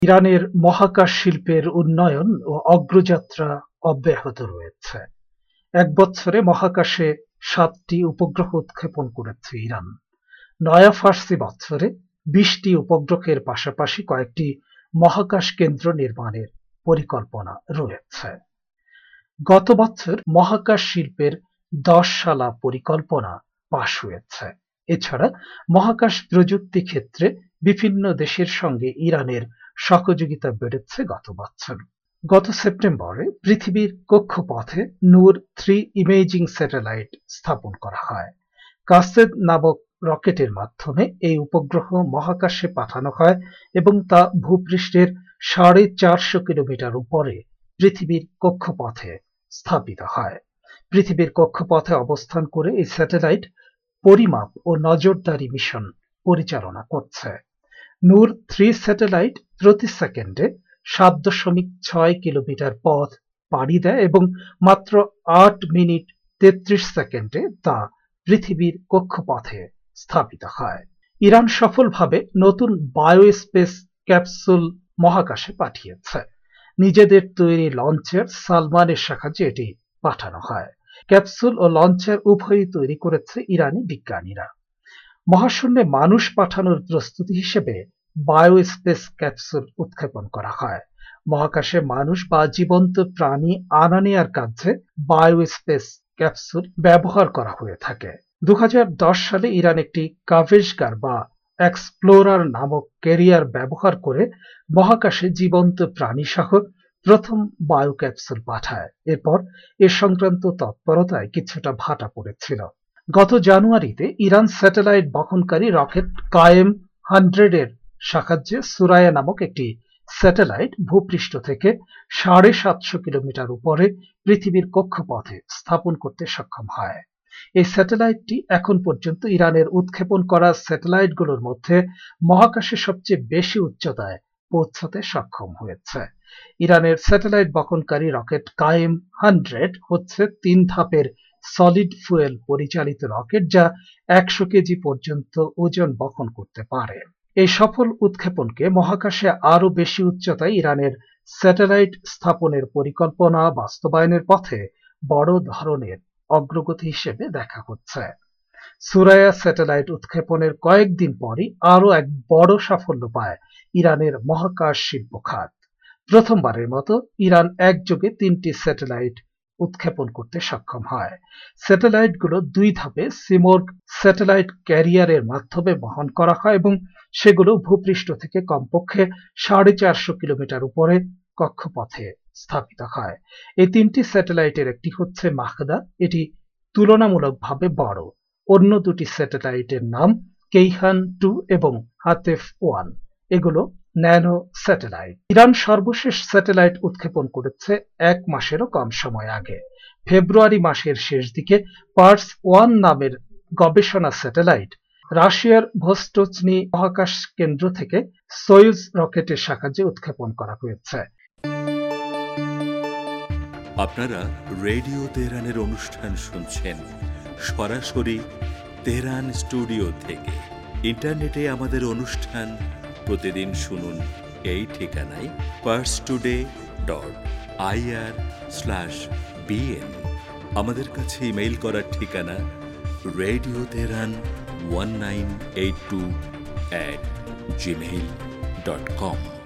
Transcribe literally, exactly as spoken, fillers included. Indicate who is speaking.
Speaker 1: ইরানের মহাকাশ শিল্পের উন্নয়ন ও অগ্রযাত্রা অব্যাহত রয়েছে। এক বছরে মহাকাশে সাতটি উপগ্রহ উৎক্ষেপণ করেছে ইরান। নয়া ফার্সি বছরে বিশটি উপগ্রহের পাশাপাশি কয়েকটি মহাকাশ কেন্দ্র নির্মাণের পরিকল্পনা রয়েছে। গত বছর মহাকাশ শিল্পের দশ শালা পরিকল্পনা পাশ হয়েছে। এছাড়া মহাকাশ প্রযুক্তি ক্ষেত্রে বিভিন্ন দেশের সঙ্গে ইরানের সহযোগিতা বেড়েছে গত বছর। গত সেপ্টেম্বরে পৃথিবীর কক্ষপথে নূর থ্রি ইমেজিং স্যাটেলাইট স্থাপন করা হয়। কাসেদ নামক রকেটের মাধ্যমে এই উপগ্রহ মহাকাশে পাঠানো হয় এবং তা ভূপৃষ্ঠের সাড়ে চারশো কিলোমিটার উপরে পৃথিবীর কক্ষপথে স্থাপিত হয়। পৃথিবীর কক্ষপথে অবস্থান করে এই স্যাটেলাইট পরিমাপ ও নজরদারি মিশন পরিচালনা করছে। নূর থ্রি স্যাটেলাইট প্রতি সেকেন্ডে সাত দশমিক ছয় কিলোমিটার পথ পাড়ি দেয় এবং মাত্র আট মিনিট তেত্রিশ সেকেন্ডে তা পৃথিবীর কক্ষপথে স্থাপিত হয়। ইরান সফলভাবে নতুন বায়োস্পেস ক্যাপসুল মহাকাশে পাঠিয়েছে। নিজেদের তৈরি লঞ্চের সালমানের সাহায্যে এটি পাঠানো হয়। ক্যাপসুল ও লঞ্চার উভয়ই তৈরি করেছে ইরানি বিজ্ঞানীরা। মহাশূন্যে মানুষ পাঠানোর প্রস্তুতি হিসেবে বায়োস্পেস ক্যাপসুল উৎক্ষেপণ করা হয়। মহাকাশে মানুষ বা জীবন্ত প্রাণী আনা নেয়ার কাজে বায়োস্পেস ক্যাপসুল ব্যবহার করা হয়ে থাকে। দু হাজার দশ সালে ইরান একটি কাভেজগার বা এক্সপ্লোরার নামক ক্যারিয়ার ব্যবহার করে মহাকাশে জীবন্ত প্রাণী সহ প্রথম বায়ু ক্যাপসুল পাঠায়। এরপর এ সংক্রান্ত তৎপরতায় কিছুটা ভাটা পড়েছিল। গত জানুয়ারিতে ইরান স্যাটেলাইট বহনকারী রকেট কায়েম হান্ড্রেড এর সাহায্যে সুরায়া নামক একটি স্যাটেলাইট ভূপৃষ্ঠ থেকে সাড়ে সাতশো কিলোমিটার উপরে পৃথিবীর কক্ষপথে স্থাপন করতে সক্ষম হয়। এই স্যাটেলাইটটি এখন পর্যন্ত ইরানের উৎক্ষেপণ করা স্যাটেলাইটগুলোর মধ্যে মহাকাশে সবচেয়ে বেশি উচ্চতায় পৌঁছাতে সক্ষম হয়েছে। ইরানের স্যাটেলাইট বহনকারী রকেট কায়েম হান্ড্রেড হচ্ছে তিন ধাপের সলিড ফুয়েল পরিচালিত রকেট, যা একশো কেজি পর্যন্ত ওজন বহন করতে পারে। এই সফল উৎক্ষেপণকে মহাকাশে আরো বেশি উচ্চতায় ইরানের স্যাটেলাইট স্থাপনের পরিকল্পনা বাস্তবায়নের পথে বড় ধরনের অগ্রগতি হিসেবে দেখা হচ্ছে। সুরায়া স্যাটেলাইট উৎক্ষেপণের কয়েকদিন পরই আরো এক বড় সাফল্য পায় ইরানের মহাকাশ শিল্প খাত। প্রথমবারের মতো ইরান একযোগে তিনটি স্যাটেলাইট উৎক্ষেপণ করতে সক্ষম হয়। স্যাটেলাইটগুলো দুই ধাপে সিমোর্গ স্যাটেলাইট ক্যারিয়ারের মাধ্যমে বহন করা হয় এবং সেগুলো ভূপৃষ্ঠ থেকে কমপক্ষে সাড়ে চারশো কিলোমিটার উপরে কক্ষপথে স্থাপিত হয়। এই তিনটি স্যাটেলাইটের একটি হচ্ছে মাহদা, এটি তুলনামূলকভাবে বড়। অন্য দুটি স্যাটেলাইটের নাম কেইহান টু এবং হাতেফ ওয়ান, এগুলো ন্যানো স্যাটেলাইট। ইরান সর্বশেষ স্যাটেলাইট উৎক্ষেপণ করেছে এক মাসেরও কম সময় আগে। ফেব্রুয়ারি মাসের শেষ দিকে পার্স ওয়ান নামের গবেষণা স্যাটেলাইট রাশিয়ার ভোস্টোচনি মহাকাশ কেন্দ্র থেকে সোয়ুজ রকেটের সাহায্যে উৎক্ষেপণ করা হয়েছে।
Speaker 2: আপনারা রেডিও তেহরানের অনুষ্ঠান শুনছেন সরাসরি তেহরান স্টুডিও থেকে। ইন্টারনেটে আমাদের অনুষ্ঠান প্রতিদিন শুনুন এই ঠিকানায় Pars today dot IR slash BN. আমাদের কাছে ইমেইল করার ঠিকানা radio Tehran one nine eight two at Gmail dot com.